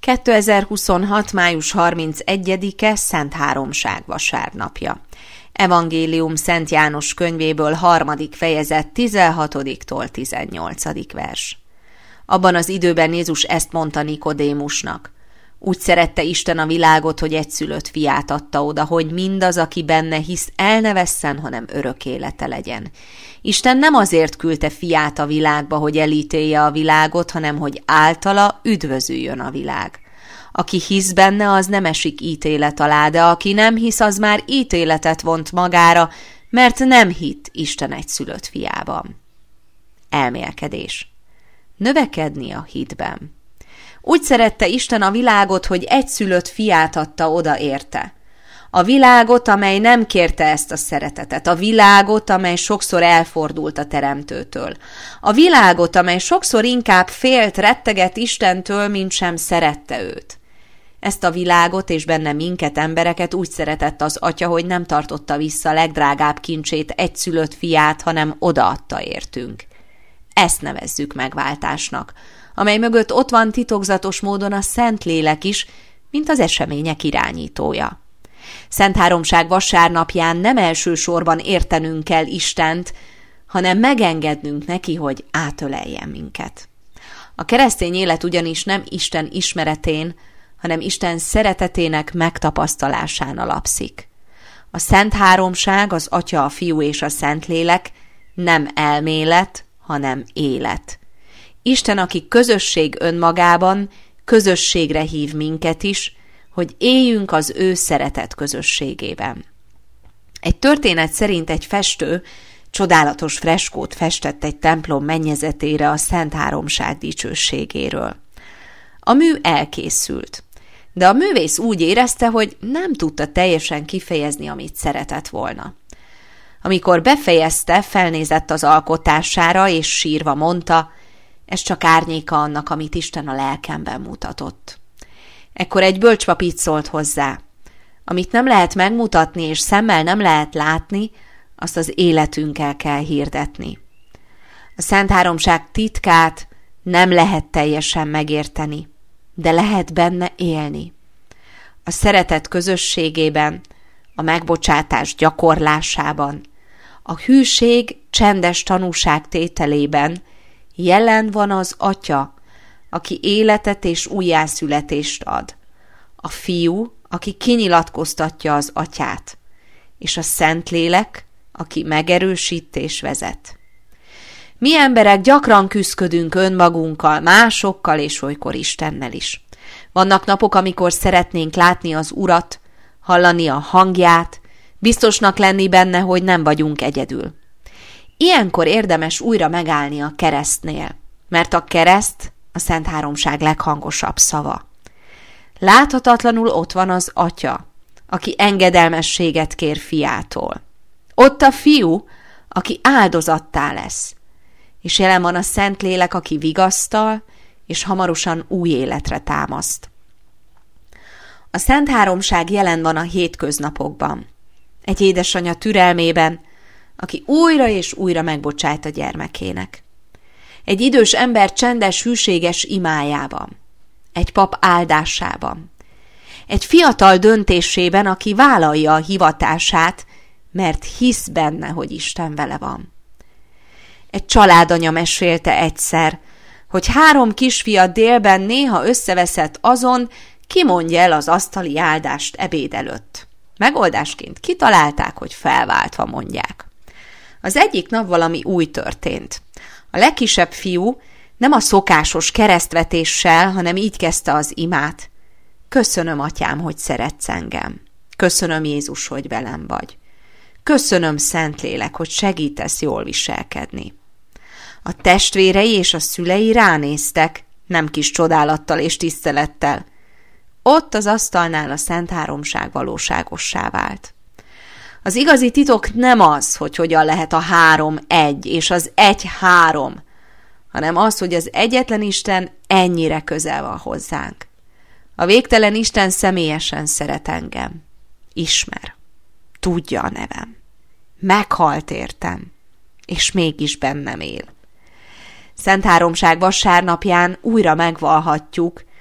2026. május 31-e Szent Háromság vasárnapja. Evangélium Szent János könyvéből 3. fejezet 16-tól 18. vers. Abban az időben Jézus ezt mondta Nikodémusnak. Úgy szerette Isten a világot, hogy egyszülött fiát adta oda, hogy mindaz, aki benne hisz, el ne vesszen, hanem örök élete legyen. Isten nem azért küldte fiát a világba, hogy elítélje a világot, hanem hogy általa üdvözüljön a világ. Aki hisz benne, az nem esik ítélet alá, de aki nem hisz, az már ítéletet vont magára, mert nem hitt Isten egyszülött fiában. Elmélkedés. Növekedni a hitben. Úgy szerette Isten a világot, hogy egyszülött fiát adta oda érte. A világot, amely nem kérte ezt a szeretetet. A világot, amely sokszor elfordult a Teremtőtől. A világot, amely sokszor inkább félt, rettegett Istentől, mint sem szerette őt. Ezt a világot és benne minket, embereket úgy szeretett az Atya, hogy nem tartotta vissza legdrágább kincsét, egyszülött fiát, hanem odaadta értünk. Ezt nevezzük megváltásnak, amely mögött ott van titokzatos módon a Szentlélek is, mint az események irányítója. Szent Háromság vasárnapján nem elsősorban értenünk kell Istent, hanem megengednünk neki, hogy átöleljen minket. A keresztény élet ugyanis nem Isten ismeretén, hanem Isten szeretetének megtapasztalásán alapszik. A Szent Háromság, az Atya, a Fiú és a Szentlélek nem elmélet, hanem élet. Isten, aki közösség önmagában, közösségre hív minket is, hogy éljünk az ő szeretet közösségében. Egy történet szerint egy festő csodálatos freskót festett egy templom mennyezetére a Szent Háromság dicsőségéről. A mű elkészült, de a művész úgy érezte, hogy nem tudta teljesen kifejezni, amit szeretett volna. Amikor befejezte, felnézett az alkotására, és sírva mondta, ez csak árnyéka annak, amit Isten a lelkemben mutatott. Ekkor egy bölcspap így szólt hozzá, amit nem lehet megmutatni, és szemmel nem lehet látni, azt az életünkkel kell hirdetni. A Szent Háromság titkát nem lehet teljesen megérteni, de lehet benne élni. A szeretet közösségében, a megbocsátás gyakorlásában, a hűség csendes tanúságtételében jelen van az Atya, aki életet és újjászületést ad, a Fiú, aki kinyilatkoztatja az Atyát, és a Szentlélek, aki megerősít és vezet. Mi emberek gyakran küszködünk önmagunkkal, másokkal és olykor Istennel is. Vannak napok, amikor szeretnénk látni az Urat, hallani a hangját, biztosnak lenni benne, hogy nem vagyunk egyedül. Ilyenkor érdemes újra megállni a keresztnél, mert a kereszt a Szent Háromság leghangosabb szava. Láthatatlanul ott van az Atya, aki engedelmességet kér fiától. Ott a Fiú, aki áldozattá lesz, és jelen van a Szentlélek, aki vigasztal, és hamarosan új életre támaszt. A Szent Háromság jelen van a hétköznapokban, egy édesanya türelmében, aki újra és újra megbocsájt a gyermekének. Egy idős ember csendes, hűséges imájában, egy pap áldásában, egy fiatal döntésében, aki vállalja a hivatását, mert hisz benne, hogy Isten vele van. Egy családanya mesélte egyszer, hogy 3 kisfia délben néha összeveszett azon, ki mondja el az asztali áldást ebéd előtt. Megoldásként kitalálták, hogy felváltva mondják. Az egyik nap valami új történt. A legkisebb fiú nem a szokásos keresztvetéssel, hanem így kezdte az imát. Köszönöm, Atyám, hogy szeretsz engem. Köszönöm, Jézus, hogy velem vagy. Köszönöm, Szentlélek, hogy segítesz jól viselkedni. A testvérei és a szülei ránéztek, nem kis csodálattal és tisztelettel. Ott az asztalnál a Szent Háromság valóságossá vált. Az igazi titok nem az, hogy hogyan lehet a 3 egy, és az 1 3, hanem az, hogy az egyetlen Isten ennyire közel van hozzánk. A végtelen Isten személyesen szeret engem. Ismer. Tudja a nevem. Meghalt értem, és mégis bennem él. Szent Háromság vasárnapján újra megvallhatjuk,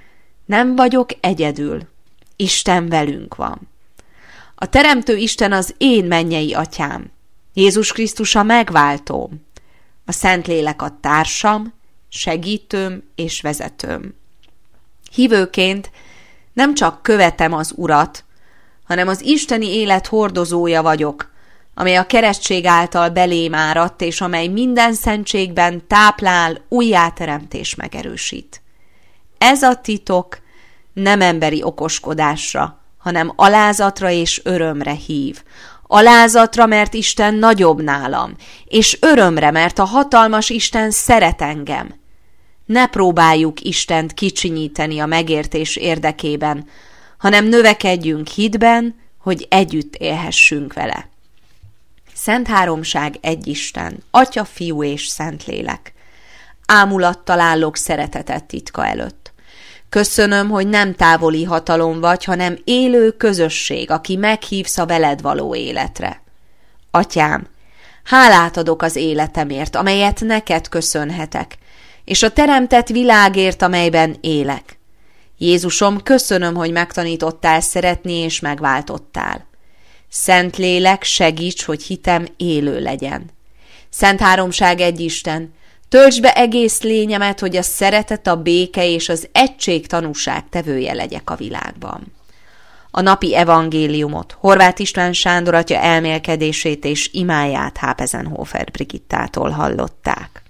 Nem vagyok egyedül. Isten velünk van. A Teremtő Isten az én mennyei atyám. Jézus Krisztus a megváltóm. A Szentlélek a társam, segítőm és vezetőm. Hívőként nem csak követem az Urat, hanem az isteni élet hordozója vagyok, amely a keresztség által belém áradt, és amely minden szentségben táplál, újjáteremtés megerősít. Ez a titok nem emberi okoskodásra, hanem alázatra és örömre hív. Alázatra, mert Isten nagyobb nálam, és örömre, mert a hatalmas Isten szeret engem. Ne próbáljuk Istent kicsinyíteni a megértés érdekében, hanem növekedjünk hitben, hogy együtt élhessünk vele. Szent Háromság egy Isten, Atya, Fiú és Szentlélek. Ámulattal állok szeretetet titka előtt. Köszönöm, hogy nem távoli hatalom vagy, hanem élő közösség, aki meghívsz a veled való életre. Atyám, hálát adok az életemért, amelyet neked köszönhetek, és a teremtett világért, amelyben élek. Jézusom, köszönöm, hogy megtanítottál szeretni és megváltottál. Szentlélek, segíts, hogy hitem élő legyen. Szent Háromság egy Isten, töltsd be egész lényemet, hogy a szeretet, a béke és az egység tanúság tevője legyek a világban. A napi evangéliumot, Horváth István Sándor atya elmélkedését és imáját Hápezenhofer Brigittától hallották.